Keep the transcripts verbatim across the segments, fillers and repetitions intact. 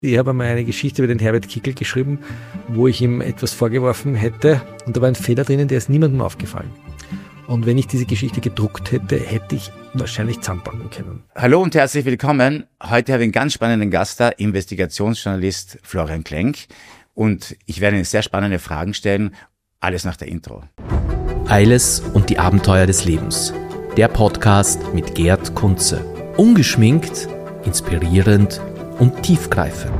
Ich habe einmal eine Geschichte über den Herbert Kickl geschrieben, wo ich ihm etwas vorgeworfen hätte und da war ein Fehler drinnen, der ist niemandem aufgefallen. Und wenn ich diese Geschichte gedruckt hätte, hätte ich wahrscheinlich zusammenpacken können. Hallo und herzlich willkommen. Heute habe ich einen ganz spannenden Gast da, Investigationsjournalist Florian Klenk. Und ich werde Ihnen sehr spannende Fragen stellen, alles nach der Intro. Eiles und die Abenteuer des Lebens. Der Podcast mit Gerd Kunze. Ungeschminkt, inspirierend und tiefgreifend.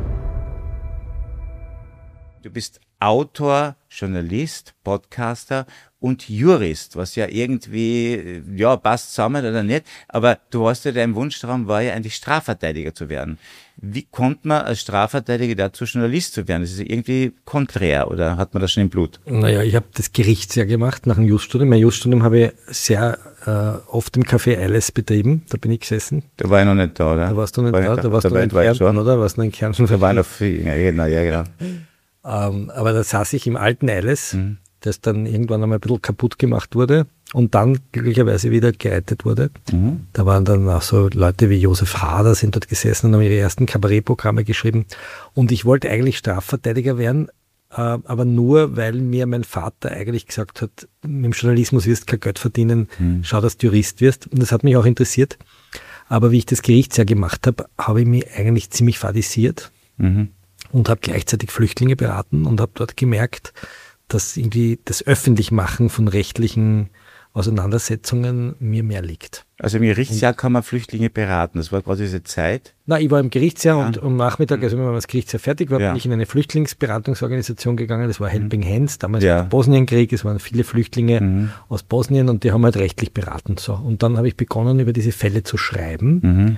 Du bist Autor, Journalist, Podcaster und Jurist, was ja irgendwie, ja, passt zusammen oder nicht, aber du hast ja, dein Wunschtraum war ja eigentlich Strafverteidiger zu werden. Wie kommt man als Strafverteidiger dazu, Journalist zu werden? Das ist irgendwie konträr, oder hat man das schon im Blut? Naja, ich habe das Gerichtsjahr gemacht nach dem Juststudium. Mein Juststudium habe ich sehr äh, oft im Café Eiles betrieben, da bin ich gesessen. Da war ich noch nicht da, oder? Da warst du nicht war da, da, da warst da du war in Kärnten, Kärnten, oder? Warst du in Kärnten? Da war noch viel, ja, genau, ja, genau. Ähm, aber da saß ich im alten Eiles, Mhm. das dann irgendwann einmal ein bisschen kaputt gemacht wurde und dann glücklicherweise wieder gerettet wurde. Mhm. Da waren dann auch so Leute wie Josef Hader sind dort gesessen und haben ihre ersten Kabarettprogramme geschrieben. Und ich wollte eigentlich Strafverteidiger werden, äh, aber nur, weil mir mein Vater eigentlich gesagt hat, mit dem Journalismus wirst du kein Geld verdienen, mhm. schau, dass du Jurist wirst. Und das hat mich auch interessiert. Aber wie ich das Gerichtsjahr gemacht habe, habe ich mich eigentlich ziemlich fadisiert. Mhm. Und habe gleichzeitig Flüchtlinge beraten und habe dort gemerkt, dass irgendwie das Öffentlichmachen von rechtlichen Auseinandersetzungen mir mehr liegt. Also im Gerichtsjahr kann man Flüchtlinge beraten, das war quasi diese Zeit? Na, ich war im Gerichtsjahr ja. und am Nachmittag, also wenn man das Gerichtsjahr fertig war, ja. bin ich in eine Flüchtlingsberatungsorganisation gegangen, das war Helping Hands, damals ja. der Bosnienkrieg, es waren viele Flüchtlinge mhm. aus Bosnien und die haben halt rechtlich beraten. So. Und dann habe ich begonnen, über diese Fälle zu schreiben. Mhm.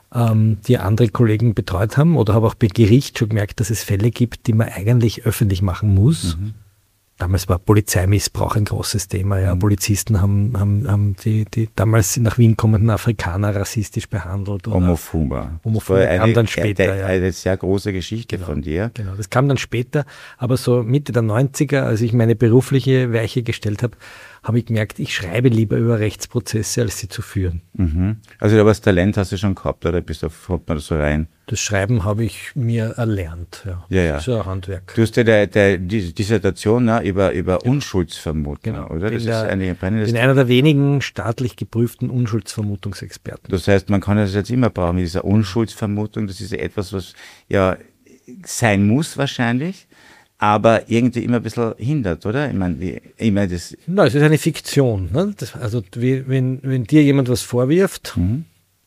die andere Kollegen betreut haben oder habe auch bei Gericht schon gemerkt, dass es Fälle gibt, die man eigentlich öffentlich machen muss. Mhm. Damals war Polizeimissbrauch ein großes Thema. Ja. Mhm. Polizisten haben, haben, haben die, die damals nach Wien kommenden Afrikaner rassistisch behandelt. Homophober. Homophober kam eine, dann später. Eine, eine sehr große Geschichte genau, von dir. Genau, das kam dann später. Aber so Mitte der neunziger, als ich meine berufliche Weiche gestellt habe, habe ich gemerkt, ich schreibe lieber über Rechtsprozesse, als sie zu führen. Mhm. Also aber das Talent hast du schon gehabt, oder bist du, kommt man da so rein? Das Schreiben habe ich mir erlernt, ja. Ja, ja. Das ist ja ein Handwerk. Du hast ja der, der, die Dissertation ne, über, über ja. Unschuldsvermutung, genau. oder? Das bin ist der, eine brennendes. bin einer der wenigen staatlich geprüften Unschuldsvermutungsexperten. Das heißt, man kann das jetzt immer brauchen mit dieser Unschuldsvermutung. Das ist ja etwas, was ja sein muss wahrscheinlich, aber irgendwie immer ein bisschen hindert, oder? Ich meine, wie, ich meine das. Nein, es ist eine Fiktion. Ne? Das, also wie, wenn, wenn dir jemand was vorwirft, mhm.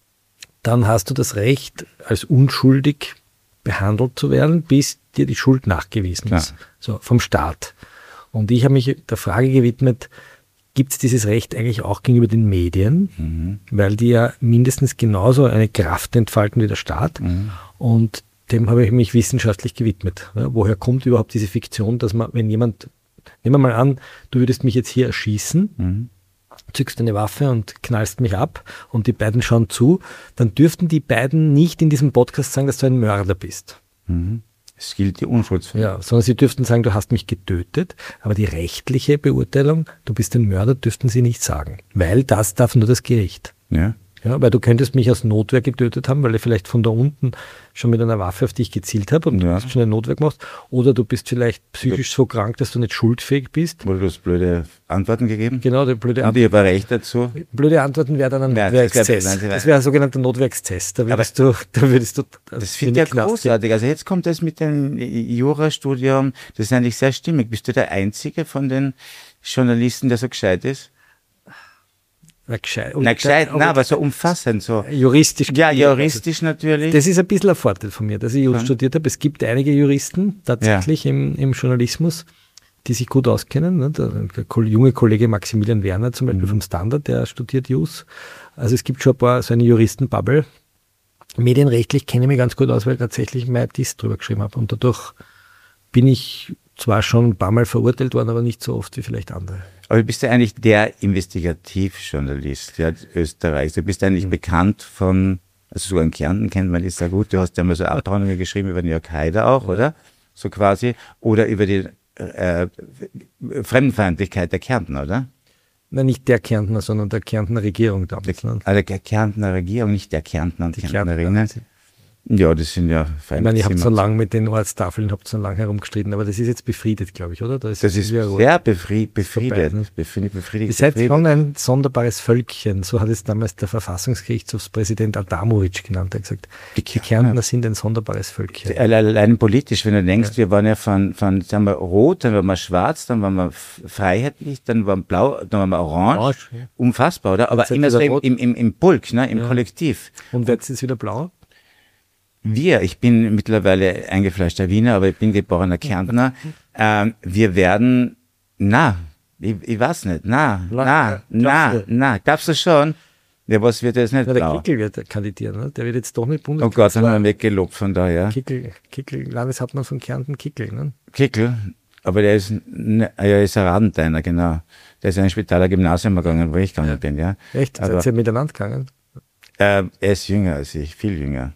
dann hast du das Recht, als unschuldig behandelt zu werden, bis dir die Schuld nachgewiesen Klar. ist. So, vom Staat. Und ich habe mich der Frage gewidmet, gibt es dieses Recht eigentlich auch gegenüber den Medien? Mhm. Weil die ja mindestens genauso eine Kraft entfalten wie der Staat. Mhm. Und dem habe ich mich wissenschaftlich gewidmet. Ja, woher kommt überhaupt diese Fiktion, dass man, wenn jemand, nehmen wir mal an, du würdest mich jetzt hier erschießen, mhm. zückst eine Waffe und knallst mich ab und die beiden schauen zu, dann dürften die beiden nicht in diesem Podcast sagen, dass du ein Mörder bist. Mhm. Es gilt die Unschuldsvermutung. Ja, sondern sie dürften sagen, du hast mich getötet, aber die rechtliche Beurteilung, du bist ein Mörder, dürften sie nicht sagen, weil das darf nur das Gericht. Ja. Ja, weil du könntest mich aus Notwehr getötet haben, weil ich vielleicht von da unten schon mit einer Waffe auf dich gezielt habe und ja. du hast schon eine Notwehr gemacht. Oder du bist vielleicht psychisch so krank, dass du nicht schuldfähig bist. Wurde du hast blöde Antworten gegeben? Genau, die blöde Antworten. Und ich habe Recht dazu. Blöde Antworten wäre dann ein ja, Notwerkstest. Das, das wäre ein sogenannter Notwerkstest. Da würdest du, da würdest du. Das finde ich ja großartig. Also jetzt kommt das mit dem Jurastudium. Das ist eigentlich sehr stimmig. Bist du der Einzige von den Journalisten, der so gescheit ist? Na, gescheit, na, gescheit, nein, aber so umfassend. So. Juristisch. Ja, juristisch natürlich. Das ist ein bisschen ein Vorteil von mir, dass ich Jurist ja. studiert habe. Es gibt einige Juristen tatsächlich ja. im, im Journalismus, die sich gut auskennen. Ne? Der, der junge Kollege Maximilian Werner zum Beispiel mhm. vom Standard, der studiert Jus. Also es gibt schon ein paar, so eine Juristenbubble. Medienrechtlich kenne ich mich ganz gut aus, weil ich tatsächlich mein Diss drüber geschrieben habe. Und dadurch bin ich zwar schon ein paar Mal verurteilt worden, aber nicht so oft wie vielleicht andere. Aber du bist ja eigentlich der Investigativjournalist ja, Österreichs. Du bist eigentlich mhm. bekannt von, also sogar in Kärnten kennt man das sehr gut. Du hast ja mal so Abhandlungen geschrieben über den Jörg Haider auch, ja. oder? So quasi. Oder über die äh, Fremdenfeindlichkeit der Kärntner, oder? Nein, nicht der Kärntner, sondern der Kärntner Regierung damals. Der, also der Kärntner Regierung, nicht der Kärntner und die Kärntnerinnen. Kärntner. Ja, das sind ja feine Ich meine, ich habe so lange mit den Ortstafeln, habt so lange herumgestritten, aber das ist jetzt befriedet, glaube ich, oder? Da ist das ist sehr befri- befriedet. Ne? Befriedet, befriedet. Ihr seid schon ein sonderbares Völkchen, so hat es damals der Verfassungsgerichtshofspräsident Adamovic genannt. Er hat gesagt, die, die Kärntner ja. sind ein sonderbares Völkchen. Allein politisch, wenn du denkst, ja. wir waren ja von, von sagen wir, rot, dann waren wir schwarz, dann waren wir freiheitlich, dann waren wir blau, dann waren wir orange. orange ja. Unfassbar, oder? Aber immer so im, im, im, im Bulk, ne? im ja. Kollektiv. Und wird es jetzt wieder blau? Wir, ich bin mittlerweile eingefleischter Wiener, aber ich bin geborener Kärntner. Ähm, wir werden, na, ich, ich weiß nicht, na, na, na, na, gab's das schon? Ja, was wird jetzt nicht ja, blau? Der Kickl wird kandidieren, ne? Der wird jetzt doch nicht Bundeskanzler. Oh Gott, dann haben wir weggelobt von da, ja. Kickl, Kickl, Landeshauptmann von Kärnten, Kickl, ne? Kickl, aber der ist, ne, er ist ein Radenteiner, genau. Der ist in ein Spitaler Gymnasium gegangen, wo ich gegangen bin, ja. Echt? Seid ihr miteinander gegangen? Äh, er ist jünger als ich, viel jünger.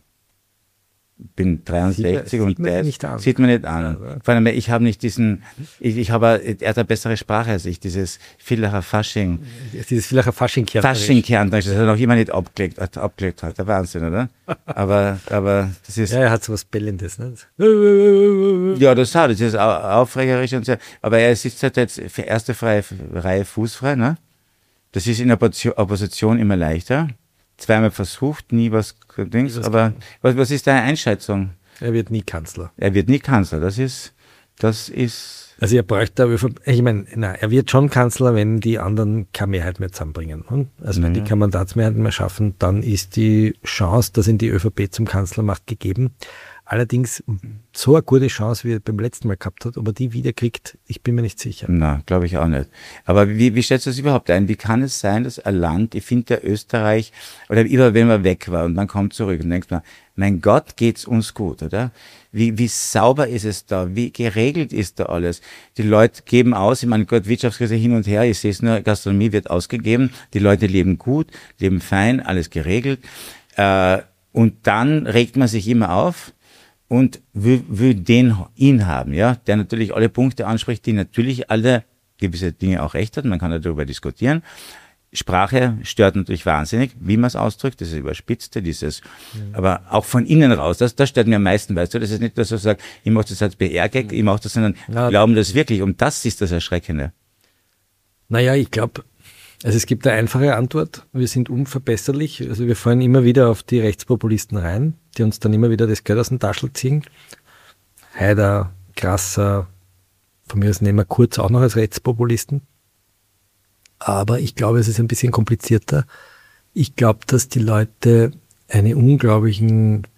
Bin dreiundsechzig sieht, und der sieht man nicht an. Ja, vor allem, ich habe nicht diesen, ich, ich habe, er hat eine bessere Sprache als ich, dieses Villacher Fasching. Dieses Villacher Fasching-Kärntnerisch. Fasching-Kärntnerisch, das er noch immer nicht abgelegt, abgelegt hat. Der Wahnsinn, oder? Aber, aber, das ist. Ja, er hat so was Bellendes, ne? Ja, das hat, das ist aufregerisch und so. Aber er sitzt halt jetzt für erste freie Reihe fußfrei, ne? Das ist in der Opposition immer leichter. Zweimal versucht, nie was Dings, aber was, was ist deine Einschätzung? Er wird nie Kanzler. Er wird nie Kanzler, das ist, das ist... Also er bräuchte, ich meine, na, er wird schon Kanzler, wenn die anderen keine Mehrheit mehr zusammenbringen. Also wenn ja. die keine Mandatsmehrheit mehr schaffen, dann ist die Chance, dass ihn die ÖVP zum Kanzler macht, gegeben. Allerdings so eine gute Chance, wie er beim letzten Mal gehabt hat, ob er die wieder kriegt, ich bin mir nicht sicher. Na, glaube ich auch nicht. Aber wie, wie stellst du das überhaupt ein? Wie kann es sein, dass ein Land, ich finde ja Österreich, oder immer wenn man weg war und dann kommt zurück und denkt man, mein Gott, geht's uns gut, oder? Wie, wie sauber ist es da? Wie geregelt ist da alles? Die Leute geben aus, ich meine, Gott, Wirtschaftskrise hin und her, ich sehe es nur, Gastronomie wird ausgegeben, die Leute leben gut, leben fein, alles geregelt. Äh, und dann regt man sich immer auf und will, will den, ihn haben, ja, der natürlich alle Punkte anspricht, die natürlich alle gewisse Dinge auch recht hat, man kann darüber diskutieren. Sprache stört natürlich wahnsinnig, wie man es ausdrückt, das ist überspitzte, dieses, mhm. aber auch von innen raus, das, das stört mir am meisten, weißt du, das ist nicht, dass er sagt, ich mache das als P R-Gag, ich mache das, sondern ja, glauben das wirklich, und das ist das Erschreckende. Naja, ich glaube, also es gibt eine einfache Antwort, wir sind unverbesserlich, also wir fallen immer wieder auf die Rechtspopulisten rein, die uns dann immer wieder das Geld aus dem Taschel ziehen. Haider, Grasser, von mir aus nehmen wir Kurz auch noch als Rechtspopulisten. Aber ich glaube, es ist ein bisschen komplizierter. Ich glaube, dass die Leute einen unglaublichen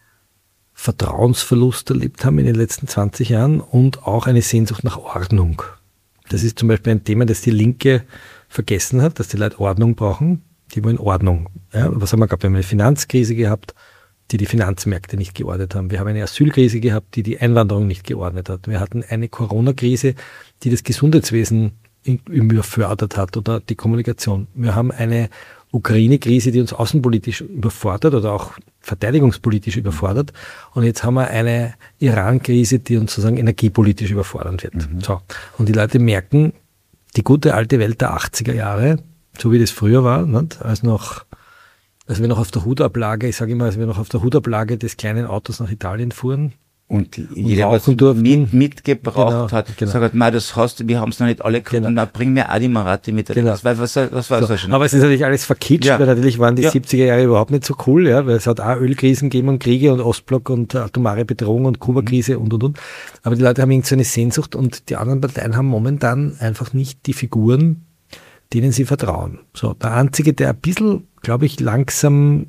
Vertrauensverlust erlebt haben in den letzten zwanzig Jahren und auch eine Sehnsucht nach Ordnung. Das ist zum Beispiel ein Thema, das die Linke vergessen hat, dass die Leute Ordnung brauchen. Die wollen Ordnung. Ja, was haben wir gehabt? Wir haben eine Finanzkrise gehabt, die die Finanzmärkte nicht geordnet haben. Wir haben eine Asylkrise gehabt, die die Einwanderung nicht geordnet hat. Wir hatten eine Corona-Krise, die das Gesundheitswesen überfördert hat oder die Kommunikation. Wir haben eine Ukraine-Krise, die uns außenpolitisch überfordert oder auch verteidigungspolitisch überfordert. Und jetzt haben wir eine Iran-Krise, die uns sozusagen energiepolitisch überfordern wird. Mhm. So. Und die Leute merken, die gute alte Welt der achtziger Jahre, so wie das früher war, nicht? als noch, als wir noch auf der Hutablage, ich sage immer, als wir noch auf der Hutablage des kleinen Autos nach Italien fuhren. Und jeder, was mit, mitgebracht genau, hat, genau. sagt, ma, das hast du, wir haben es noch nicht alle gehabt, genau. na, bring mir auch die Marati mit. Genau. Das war, was, was war so. das schon? Aber es ist natürlich alles verkitscht, ja. weil natürlich waren die ja. siebziger Jahre überhaupt nicht so cool, ja, weil es hat auch Ölkrisen gegeben und Kriege und Ostblock und atomare Bedrohung und Kuba-Krise mhm. und, und, und. Aber die Leute haben irgendwie so eine Sehnsucht und die anderen Parteien haben momentan einfach nicht die Figuren, denen sie vertrauen. So, der Einzige, der ein bisschen, glaube ich, langsam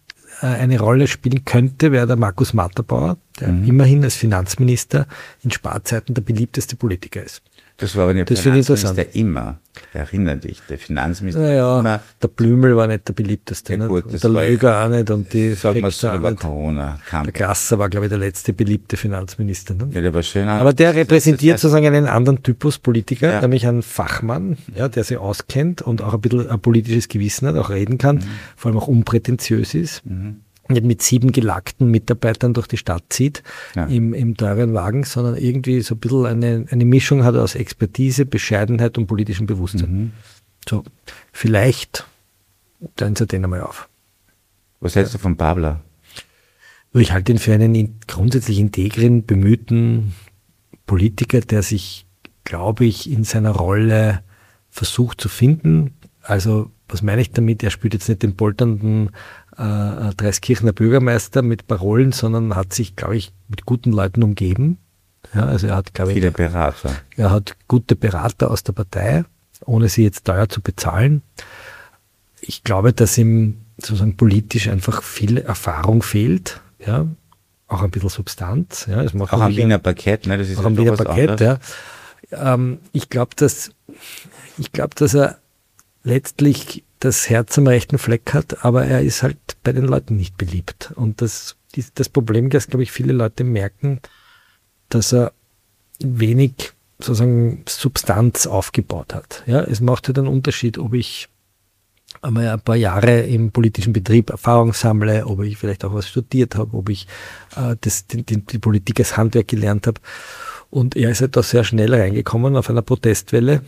eine Rolle spielen könnte, wäre der Markus Matterbauer, der mhm. immerhin als Finanzminister in Sparzeiten der beliebteste Politiker ist. Das war aber nicht der Finanzminister immer. Erinnere dich, der Finanzminister naja, immer. Der Blümel war nicht der beliebteste. Ja, gut, der Löger auch nicht. Und die sagen wir es über Corona. Der Grasser war, glaube ich, der letzte beliebte Finanzminister. Ne? Ja, der war schön. Aber der repräsentiert das heißt, sozusagen einen anderen Typus Politiker, ja. nämlich einen Fachmann, ja, der sich auskennt und auch ein bisschen ein politisches Gewissen hat, auch reden kann, mhm. vor allem auch unprätentiös ist. Mhm. Nicht mit sieben gelackten Mitarbeitern durch die Stadt zieht, ja. im, im teuren Wagen, sondern irgendwie so ein bisschen eine, eine Mischung hat aus Expertise, Bescheidenheit und politischem Bewusstsein. Mhm. So, vielleicht teilen Sie den einmal auf. Was hältst ja. du von Babler? Ich halte ihn für einen in, grundsätzlich integren, bemühten Politiker, der sich, glaube ich, in seiner Rolle versucht zu finden. Also, was meine ich damit? Er spielt jetzt nicht den polternden äh, Dreiskirchener Bürgermeister mit Parolen, sondern hat sich, glaube ich, mit guten Leuten umgeben. Ja, also er hat, glaube ich, viele Berater. Er hat gute Berater aus der Partei, ohne sie jetzt teuer zu bezahlen. Ich glaube, dass ihm sozusagen politisch einfach viel Erfahrung fehlt. Ja, auch ein bisschen Substanz. Ja, das macht auch am Wiener Parkett, ne? Das ist auch am Wiener Parkett, ja. Ähm, ich glaube, dass, ich glaube, dass er letztlich das Herz am rechten Fleck hat, aber er ist halt bei den Leuten nicht beliebt. Und das, das Problem, das, glaube ich, viele Leute merken, dass er wenig sozusagen Substanz aufgebaut hat. Ja, es macht halt einen Unterschied, ob ich einmal ein paar Jahre im politischen Betrieb Erfahrung sammle, ob ich vielleicht auch was studiert habe, ob ich äh, das, die, die, die Politik als Handwerk gelernt habe. Und er ist halt da sehr schnell reingekommen auf einer Protestwelle.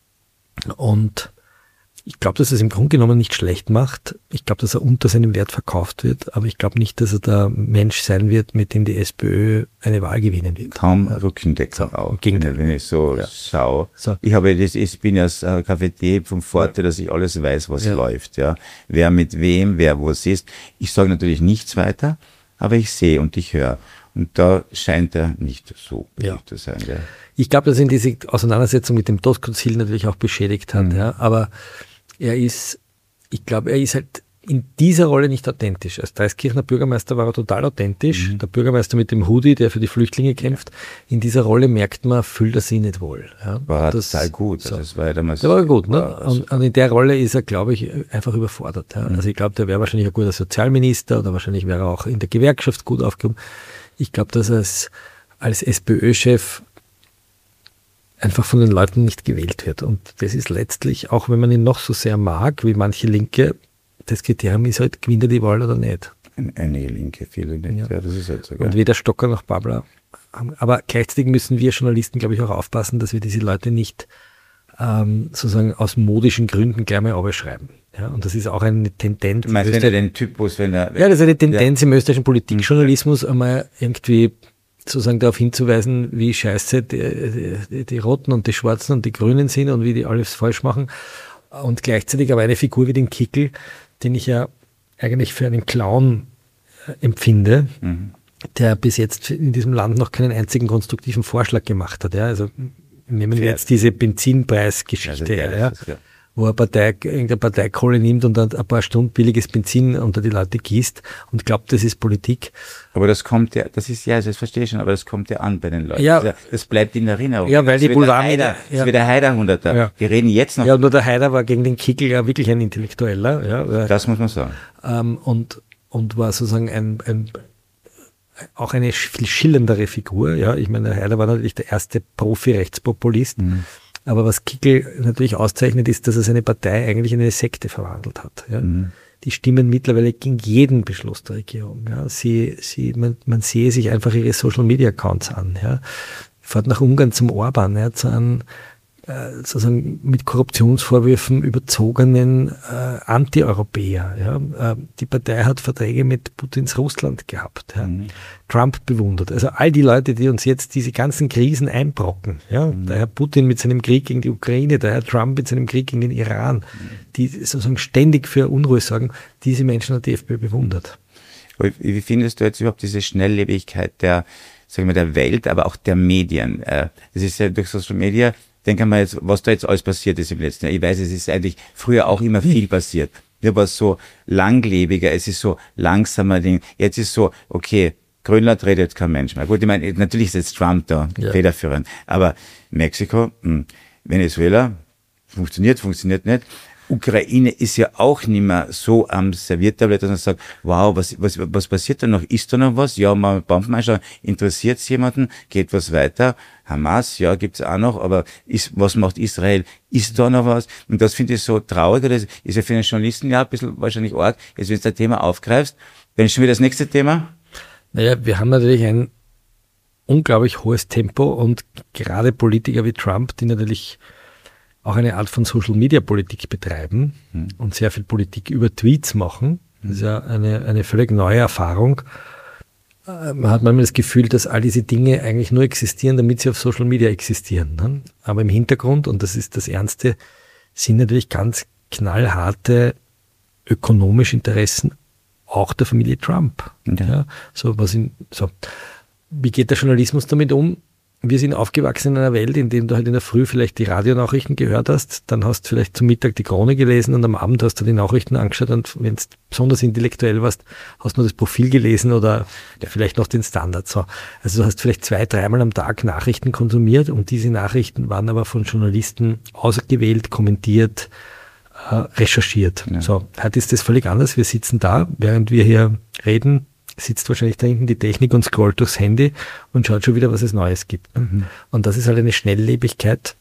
Und ich glaube, dass er es im Grunde genommen nicht schlecht macht. Ich glaube, dass er unter seinem Wert verkauft wird, aber ich glaube nicht, dass er der Mensch sein wird, mit dem die SPÖ eine Wahl gewinnen wird. Kaum Rückendeckung so, auch, gegen wenn ich so ja. schaue. So. Ich habe das, ich bin ja äh, K V D vom Vorteil, dass ich alles weiß, was ja. läuft, ja. Wer mit wem, wer wo es ist. Ich sage natürlich nichts weiter, aber ich sehe und ich höre. Und da scheint er nicht so ja. zu sein. Ja. Ich glaube, dass ihn diese Auseinandersetzung mit dem Doskozil natürlich auch beschädigt hat, Mhm. ja. Aber er ist, ich glaube, er ist halt in dieser Rolle nicht authentisch. Als Dreiskirchener Bürgermeister war er total authentisch. Mhm. Der Bürgermeister mit dem Hoodie, der für die Flüchtlinge kämpft. In dieser Rolle merkt man, fühlt er sich nicht wohl. Ja, war das, total gut. So. Das war ja damals. Der war gut, ne? War Und, und in der Rolle ist er, glaube ich, einfach überfordert. Ja. Mhm. Also ich glaube, der wäre wahrscheinlich ein guter Sozialminister oder wahrscheinlich wäre er auch in der Gewerkschaft gut aufgehoben. Ich glaube, dass er als, als SPÖ-Chef einfach von den Leuten nicht gewählt wird. Und das ist letztlich, auch wenn man ihn noch so sehr mag, wie manche Linke, das Kriterium ist halt, gewinnt er die Wahl oder nicht. Eine Linke, viele nicht. Ja. Ja, das ist halt so. Und weder Stocker noch Babler haben. Aber gleichzeitig müssen wir Journalisten, glaube ich, auch aufpassen, dass wir diese Leute nicht ähm, sozusagen aus modischen Gründen gleich mal abschreiben. Ja, und das ist auch eine Tendenz. Du meinst, wenn er den Typus, wenn er... Ja, das ist eine Tendenz ja. im österreichischen Politikjournalismus, einmal irgendwie sozusagen darauf hinzuweisen, wie scheiße die, die, die Roten und die Schwarzen und die Grünen sind und wie die alles falsch machen. Und gleichzeitig aber eine Figur wie den Kickl, den ich ja eigentlich für einen Clown äh, empfinde, mhm. der bis jetzt in diesem Land noch keinen einzigen konstruktiven Vorschlag gemacht hat. Ja? Also nehmen wir jetzt diese Benzinpreisgeschichte, ja, ja, ist, ja. wo eine Partei, irgendeine Partei Kohle nimmt und dann ein paar Stunden billiges Benzin unter die Leute gießt und glaubt, das ist Politik. Aber das kommt ja, das ist ja, das verstehe ich schon, aber das kommt ja an bei den Leuten. Ja. Das, das bleibt in Erinnerung. Ja, weil die Boulevardmedien. Das ist ja. wie der Haider-Hunderter. Ja. Wir reden jetzt noch. Ja, nur der Haider war gegen den Kickl ja wirklich ein Intellektueller. Ja, das muss man sagen. Ähm, und, und war sozusagen ein, ein auch eine viel schillerndere Figur. Ja, ich meine, der Haider war natürlich der erste Profi-Rechtspopulist. Mhm. Aber was Kickl natürlich auszeichnet, ist, dass er seine Partei eigentlich in eine Sekte verwandelt hat. Ja. Mhm. Die stimmen mittlerweile gegen jeden Beschluss der Regierung. Ja. Sie, sie, man, man sehe sich einfach ihre Social-Media-Accounts an. Ja. Fährt nach Ungarn zum Orban, ja, zu einem äh, sozusagen mit Korruptionsvorwürfen überzogenen äh, Anti-Europäer. Ja. Äh, die Partei hat Verträge mit Putins Russland gehabt. Ja. Mhm. Trump bewundert. Also all die Leute, die uns jetzt diese ganzen Krisen einbrocken, ja, mhm. der Herr Putin mit seinem Krieg gegen die Ukraine, der Herr Trump mit seinem Krieg gegen den Iran, mhm. die sozusagen ständig für Unruhe sorgen, diese Menschen hat die FPÖ bewundert. Wie findest du jetzt überhaupt diese Schnelllebigkeit der, sagen wir, der Welt, aber auch der Medien? Das ist ja durch Social Media, denken wir jetzt, was da jetzt alles passiert ist im letzten Jahr. Ich weiß, es ist eigentlich früher auch immer viel passiert. Hier war es so langlebiger, es ist so langsamer Ding. Jetzt ist so, okay, Grönland redet kein Mensch mehr. Gut, ich meine, natürlich ist jetzt Trump da, ja. federführend. Aber Mexiko, mh, Venezuela, funktioniert, funktioniert nicht. Ukraine ist ja auch nicht mehr so am Serviertablett, dass man sagt, wow, was, was, was passiert da noch? Ist da noch was? Ja, mal Bomben anschauen. Interessiert es jemanden? Geht was weiter? Hamas, ja, gibt's auch noch, aber ist, was macht Israel? Ist da noch was? Und das finde ich so traurig, oder das ist ja für einen Journalisten ja ein bisschen wahrscheinlich arg. Jetzt, wenn du das Thema aufgreifst, dann ist schon wieder das nächste Thema. Naja, wir haben natürlich ein unglaublich hohes Tempo und gerade Politiker wie Trump, die natürlich auch eine Art von Social-Media-Politik betreiben hm. und sehr viel Politik über Tweets machen. Das ist ja eine, eine völlig neue Erfahrung. äh, man hat manchmal das Gefühl, dass all diese Dinge eigentlich nur existieren, damit sie auf Social Media existieren. Ne? Aber im Hintergrund, und das ist das Ernste, sind natürlich ganz knallharte ökonomische Interessen auch der Familie Trump. Ja. Ja, so, was in, so. Wie geht der Journalismus damit um? Wir sind aufgewachsen in einer Welt, in der du halt in der Früh vielleicht die Radionachrichten gehört hast, dann hast du vielleicht zum Mittag die Krone gelesen und am Abend hast du die Nachrichten angeschaut und wenn du besonders intellektuell warst, hast du nur das Profil gelesen oder vielleicht noch den Standard. So. Also du hast vielleicht zwei, dreimal am Tag Nachrichten konsumiert und diese Nachrichten waren aber von Journalisten ausgewählt, kommentiert, äh, recherchiert. Ja. So, heute ist das völlig anders. Wir sitzen da, während wir hier reden, sitzt wahrscheinlich da hinten die Technik und scrollt durchs Handy und schaut schon wieder, was es Neues gibt. Mhm. Und das ist halt eine Schnelllebigkeit,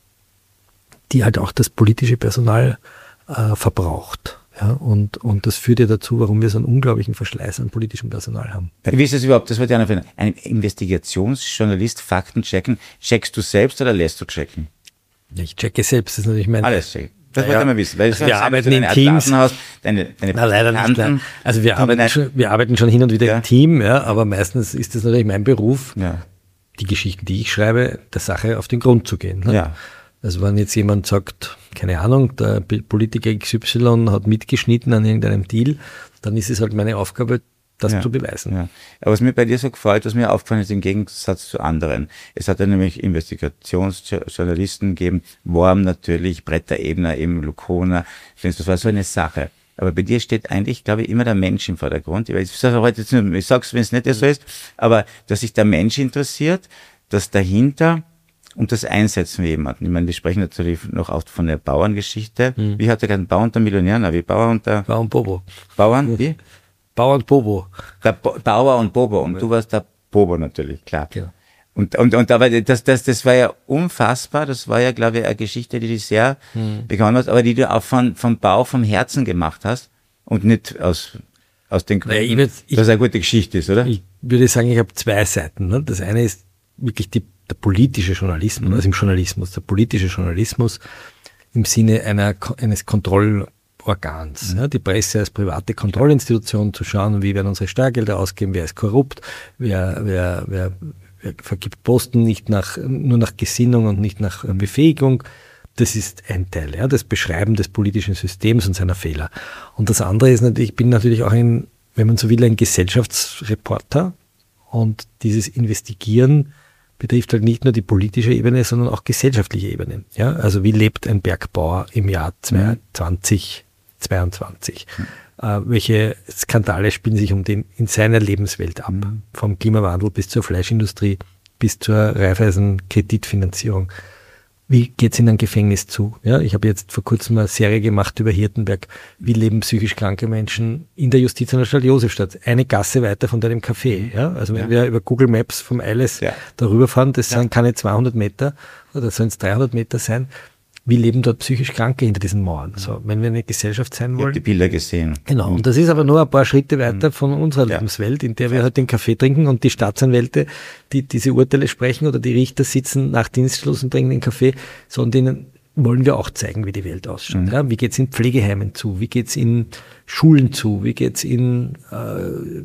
die halt auch das politische Personal äh, verbraucht. Ja, und, und das führt ja dazu, warum wir so einen unglaublichen Verschleiß an politischem Personal haben. Wie ist das überhaupt? Das wird ja ein, ein Investigationsjournalist, Fakten checken. Checkst du selbst oder lässt du checken? Ich checke selbst, das ist natürlich mein... Alles checken. Das ja, wollte ich mal wissen. Weil also wir arbeiten in Teams. Hast, deine, deine Na, leider nicht. Nein. Also wir arbeiten, schon, wir arbeiten schon hin und wieder ja. im Team, ja, aber meistens ist das natürlich mein Beruf, ja. die Geschichten, die ich schreibe, der Sache auf den Grund zu gehen. Ne? Ja. Also wenn jetzt jemand sagt, keine Ahnung, der Politiker X Y hat mitgeschnitten an irgendeinem Deal, dann ist es halt meine Aufgabe, das ja, zu beweisen. Ja. Aber was mir bei dir so gefällt, was mir aufgefallen ist, im Gegensatz zu anderen, es hat ja nämlich Investigationsjournalisten gegeben, Worm natürlich, Bretter Ebner, eben Lukona, das war so eine Sache. Aber bei dir steht eigentlich, glaube ich, immer der Mensch im Vordergrund. Ich sage heute jetzt nur, ich sag's, wenn es nicht so ist, aber dass sich der Mensch interessiert, dass dahinter und das Einsetzen wie jemanden. Ich meine, wir sprechen natürlich noch oft von der Bauerngeschichte. Hm. Wie hat er gerade Bauer und der Millionär? Na, wie Bauer und der... Bauer und Bobo. Bauern, wie? Bauer und Bobo. Der Bo- Bauer und Bobo. Und ja. du warst der Bobo natürlich, klar. Ja. Und, und, und aber das, das, das war ja unfassbar. Das war ja, glaube ich, eine Geschichte, die dich sehr hm. begonnen hat, aber die du auch von, vom Bau, vom Herzen gemacht hast und nicht aus, aus den Gründen, naja, ich würd, ich, dass es eine gute Geschichte ist, oder? Ich würde sagen, ich habe zwei Seiten. Ne? Das eine ist wirklich die, der politische Journalismus, mhm. also im Journalismus, der politische Journalismus im Sinne einer, eines Kontroll Organs. Mhm. Ja, die Presse als private Kontrollinstitution zu schauen, wie werden unsere Steuergelder ausgeben, wer ist korrupt, wer, wer, wer, wer vergibt Posten nicht nach, nur nach Gesinnung und nicht nach Befähigung. Das ist ein Teil, ja, das Beschreiben des politischen Systems und seiner Fehler. Und das andere ist natürlich, ich bin natürlich auch ein, wenn man so will, ein Gesellschaftsreporter und dieses Investigieren betrifft halt nicht nur die politische Ebene, sondern auch gesellschaftliche Ebene. Ja, also wie lebt ein Bergbauer im Jahr zwanzig zweiundzwanzig? Mhm. Äh, welche Skandale spielen sich um den in seiner Lebenswelt ab? Mhm. Vom Klimawandel bis zur Fleischindustrie, bis zur Raiffeisen-Kreditfinanzierung. Wie geht's in ein Gefängnis zu? Ja, ich habe jetzt vor kurzem eine Serie gemacht über Hirtenberg. Wie leben psychisch kranke Menschen in der Justizanstalt Josefstadt? Eine Gasse weiter von deinem Café. Ja, also wenn ja. wir über Google Maps vom Eiles ja. darüber fahren, das ja. sind keine zweihundert Meter oder sollen es dreihundert Meter sein. Wie leben dort psychisch Kranke hinter diesen Mauern? So, wenn wir eine Gesellschaft sein wollen. Ich habe die Bilder gesehen. Genau. Und das ist aber nur ein paar Schritte weiter von unserer ja. Lebenswelt, in der wir halt den Kaffee trinken und die Staatsanwälte, die diese Urteile sprechen oder die Richter sitzen nach Dienstschluss und trinken den Kaffee, sondern denen wollen wir auch zeigen, wie die Welt ausschaut. Mhm. Ja, wie geht's in Pflegeheimen zu? Wie geht's in Schulen zu? Wie geht's in, äh,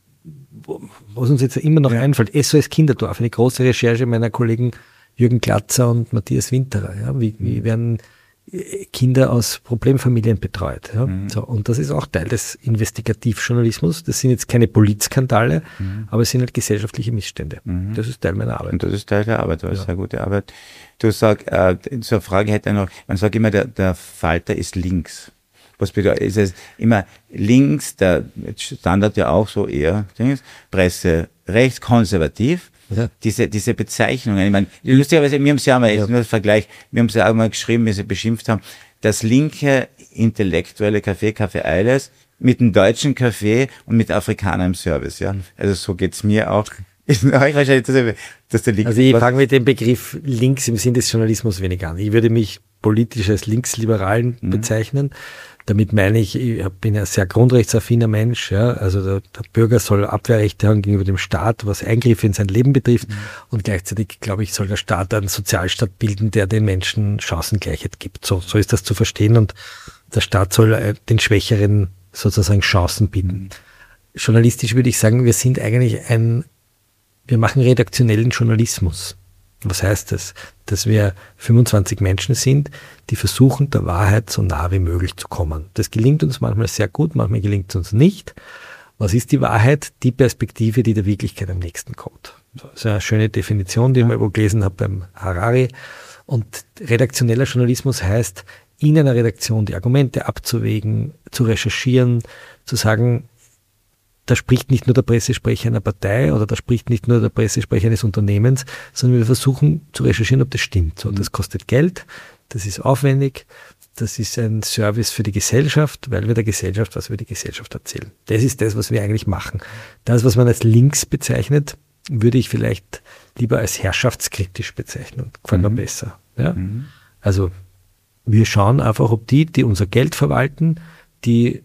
was uns jetzt immer noch ja. einfällt, S O S Kinderdorf, eine große Recherche meiner Kollegen Jürgen Glatzer und Matthias Winterer. Ja, wie, wie werden Kinder aus Problemfamilien betreut? Ja? Mhm. So, und das ist auch Teil des Investigativjournalismus. Das sind jetzt keine Politskandale, mhm. aber es sind halt gesellschaftliche Missstände. Mhm. Das ist Teil meiner Arbeit. Und das ist Teil der Arbeit, das ist ja. sehr gute Arbeit. Du sagst, äh, so eine Frage hätte ich noch, man sagt immer, der, der Falter ist links. Was bedeutet, ist es immer links, der Standard ja auch so eher, Presse rechts, konservativ. Ja. Diese, diese Bezeichnungen, ich meine, lustigerweise, wir haben es ja mal, jetzt ja. nur das Vergleich, wir haben es ja auch mal geschrieben, wie sie beschimpft haben, das linke intellektuelle Café, Café Eiles, mit dem deutschen Café und mit Afrikaner im Service, ja. Also so geht's mir auch. Ist euch wahrscheinlich, dass, dass der links, also ich fange mit dem Begriff links im Sinn des Journalismus wenig an. Ich würde mich politisch als Linksliberalen mhm. bezeichnen. Damit meine ich, ich bin ein sehr grundrechtsaffiner Mensch, ja, also der, der Bürger soll Abwehrrechte haben gegenüber dem Staat, was Eingriffe in sein Leben betrifft, mhm. und gleichzeitig, glaube ich, soll der Staat einen Sozialstaat bilden, der den Menschen Chancengleichheit gibt. So, so ist das zu verstehen, und der Staat soll den Schwächeren sozusagen Chancen bieten. Mhm. Journalistisch würde ich sagen, wir sind eigentlich ein wir machen redaktionellen Journalismus. Was heißt das? Dass wir fünfundzwanzig Menschen sind, die versuchen, der Wahrheit so nah wie möglich zu kommen. Das gelingt uns manchmal sehr gut, manchmal gelingt es uns nicht. Was ist die Wahrheit? Die Perspektive, die der Wirklichkeit am nächsten kommt. Das ist eine schöne Definition, die ich mal wo gelesen habe beim Harari. Und redaktioneller Journalismus heißt, in einer Redaktion die Argumente abzuwägen, zu recherchieren, zu sagen, da spricht nicht nur der Pressesprecher einer Partei oder da spricht nicht nur der Pressesprecher eines Unternehmens, sondern wir versuchen zu recherchieren, ob das stimmt. So, das kostet Geld, das ist aufwendig, das ist ein Service für die Gesellschaft, weil wir der Gesellschaft was über die Gesellschaft erzählen. Das ist das, was wir eigentlich machen. Das, was man als links bezeichnet, würde ich vielleicht lieber als herrschaftskritisch bezeichnen. Gefällt mir Mhm. besser. Ja? Mhm. Also wir schauen einfach, ob die, die unser Geld verwalten, die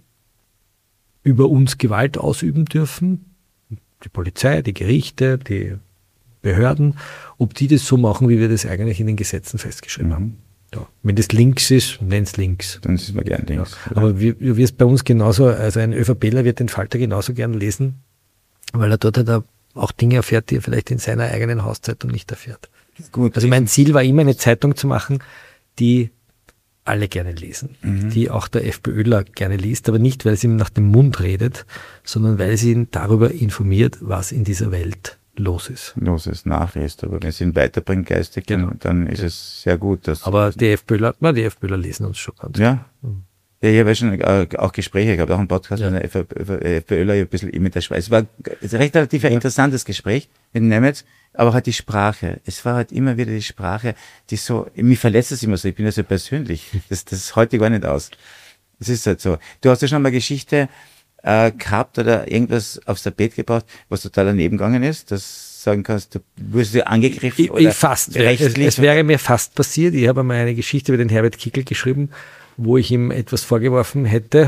über uns Gewalt ausüben dürfen, die Polizei, die Gerichte, die Behörden, ob die das so machen, wie wir das eigentlich in den Gesetzen festgeschrieben Mhm. haben. Ja. Wenn das links ist, nenn's links. Dann ist man gern links. Ja. Aber wie, wie es bei uns genauso, also ein ÖVPler wird den Falter genauso gern lesen, weil er dort halt auch Dinge erfährt, die er vielleicht in seiner eigenen Hauszeitung nicht erfährt. Gut. Also mein Ziel war immer, eine Zeitung zu machen, die alle gerne lesen, Mhm. die auch der FPÖler gerne liest, aber nicht, weil sie ihm nach dem Mund redet, sondern weil sie ihn darüber informiert, was in dieser Welt los ist. los ist, nachliest. Aber wenn es ihn weiterbringt geistig, Genau. dann, dann ist es sehr gut. Dass Aber die FPÖler, na, die FPÖler lesen uns schon ganz ja. Mhm. Ja, ich habe ja schon äh, auch Gespräche gehabt, auch einen Podcast Ja. mit einer FPÖler, ein bisschen mit der Schweiz. Es war ein recht relativ ein interessantes Gespräch mit dem Nemetz, aber halt die Sprache. Es war halt immer wieder die Sprache, die so, mich verletzt es immer so, ich bin ja so persönlich. Das, das halte ich gar nicht aus. Das ist halt so. Du hast ja schon mal Geschichte äh, gehabt oder irgendwas aufs Tapet gebracht, was total daneben gegangen ist, dass sagen kannst, du wirst du angegriffen Ich, oder ich fast. Es, rechtlich. es wäre mir fast passiert. Ich habe einmal eine Geschichte über den Herbert Kickl geschrieben, wo ich ihm etwas vorgeworfen hätte,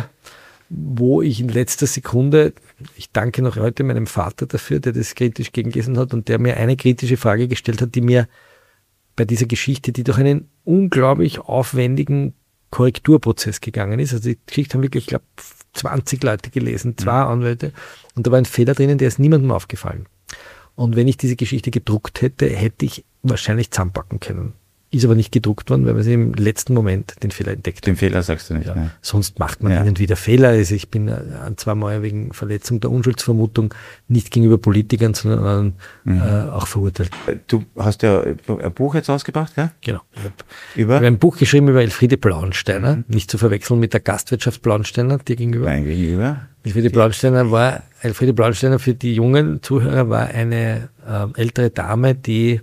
wo ich in letzter Sekunde, ich danke noch heute meinem Vater dafür, der das kritisch gegengelesen hat und der mir eine kritische Frage gestellt hat, die mir bei dieser Geschichte, die durch einen unglaublich aufwendigen Korrekturprozess gegangen ist. Also die Geschichte haben wirklich, ich glaube, zwanzig Leute gelesen, zwei Mhm. Anwälte, und da war ein Fehler drinnen, der ist niemandem aufgefallen. Und wenn ich diese Geschichte gedruckt hätte, hätte ich wahrscheinlich zusammenpacken können. Ist aber nicht gedruckt worden, weil man sie im letzten Moment den Fehler entdeckt hat. Den Fehler sagst du nicht. Ja. Ne? Sonst macht man Ja. hin und wieder Fehler. Also ich bin an zwei Mal wegen Verletzung der Unschuldsvermutung nicht gegenüber Politikern, sondern Mhm. äh, auch verurteilt. Du hast ja ein Buch jetzt rausgebracht, gell? Genau. Ich habe Über? ein Buch geschrieben über Elfriede Blauensteiner, Mhm. nicht zu verwechseln mit der Gastwirtschaft Blauensteiner, dir gegenüber. Nein, gegenüber. Elfriede Blauensteiner war, Elfriede Blauensteiner für die jungen Zuhörer war eine äh, ältere Dame, die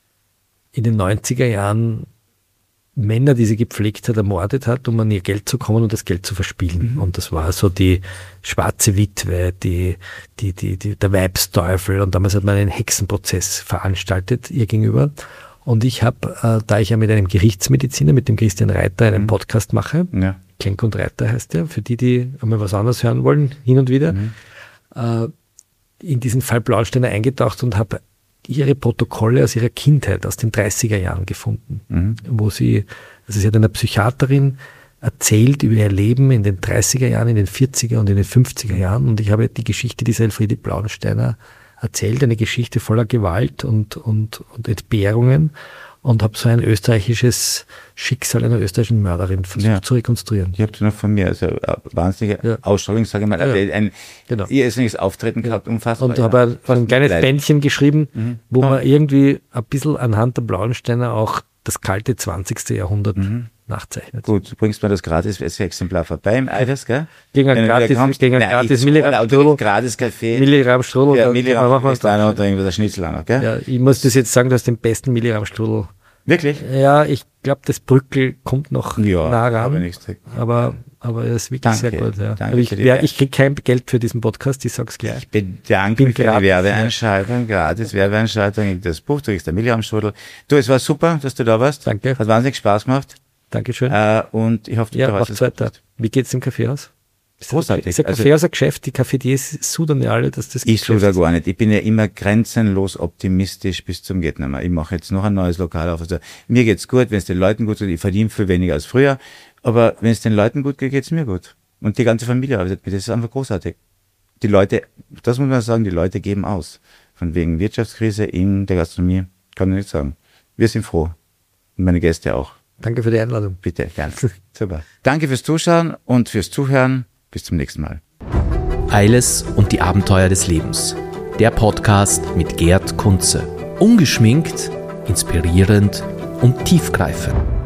in den neunziger Jahren Männer, die sie gepflegt hat, ermordet hat, um an ihr Geld zu kommen und das Geld zu verspielen. Und das war so die schwarze Witwe, die, die, die, die, der Weibsteufel. Und damals hat man einen Hexenprozess veranstaltet ihr gegenüber. Und ich habe, äh, da ich ja mit einem Gerichtsmediziner, mit dem Christian Reiter, einen Mhm. Podcast mache, Ja. Klenk und Reiter heißt der, für die, die einmal was anderes hören wollen, hin und wieder, Mhm. äh, in diesen Fall Blauensteiner eingetaucht und habe ihre Protokolle aus ihrer Kindheit, aus den dreißiger Jahren gefunden, Mhm. wo sie, also sie hat einer Psychiaterin erzählt über ihr Leben in den dreißiger Jahren, in den vierziger und in den fünfziger Jahren, und ich habe die Geschichte dieser Elfriede Blauensteiner erzählt, eine Geschichte voller Gewalt und, und, und Entbehrungen, und habe so ein österreichisches Schicksal einer österreichischen Mörderin versucht Ja. zu rekonstruieren. Ich habe noch von mir, also eine wahnsinnige Ja. Ausstrahlung, sage ich mal, Ja. ein, ein Genau. irrsinniges Auftreten gehabt, unfassbar. Und habe ein, Fast ein kleines Mitleid. Bändchen geschrieben, Mhm. wo Ja. man irgendwie ein bisschen anhand der Blauensteiner auch das kalte zwanzigste Jahrhundert Mhm. nachzeichnet. Gut, du bringst mir das gratis als Exemplar vorbei im Eides, gell? Gegen ein Wenn du gratis, wieder kommst, gegen ein nein, gratis ich- Milligramm oder du gratis Kaffee. Milligramm Strudel. Ja, da- Milligramm, machen wir ist da noch oder irgendwas der Schnitzel auch noch, gell? Ja, ich muss das jetzt sagen, du hast den besten Milligramm Strudel. Wirklich? Ja, ich glaube, das Brückel kommt noch Ja, nah ran. aber nichts. Aber, aber er ist wirklich Danke, sehr gut. Ja. danke Aber ich für die wer- Werbung. ich kriege kein Geld für diesen Podcast, ich sag's gleich. Ich bedanke Bin mich für die gratis, Werbeeinschaltung, gratis Werbeeinschaltung, das Buch, du kriegst der Milligrammstrudel. Du, es war super, dass du da warst. Danke. Hat wahnsinnig Spaß gemacht. Dankeschön. Äh, und ich hoffe, du Ja, bereust macht's es weiter. gut. Wie geht's im Kaffeehaus? Großartig. Ist ein Also- Kaffeehaus ein Geschäft? Die Cafetiers sudern ja alle, dass das Ich tue Geschäft da ist. gar nicht. Ich bin ja immer grenzenlos optimistisch bis zum geht nicht mehr. Ich mache jetzt noch ein neues Lokal auf. Also mir geht's gut, wenn es den Leuten gut geht. Ich verdiene viel weniger als früher. Aber wenn es den Leuten gut geht, geht's mir gut. Und die ganze Familie arbeitet mit. Das ist einfach großartig. Die Leute, das muss man sagen, die Leute geben aus. von wegen Wirtschaftskrise in der Gastronomie, kann ich nicht sagen. Wir sind froh. Und meine Gäste auch. Danke für die Einladung. Bitte, gerne. Super. Danke fürs Zuschauen und fürs Zuhören. Bis zum nächsten Mal. Eiles und die Abenteuer des Lebens. Der Podcast mit Gerd Kunze. Ungeschminkt, inspirierend und tiefgreifend.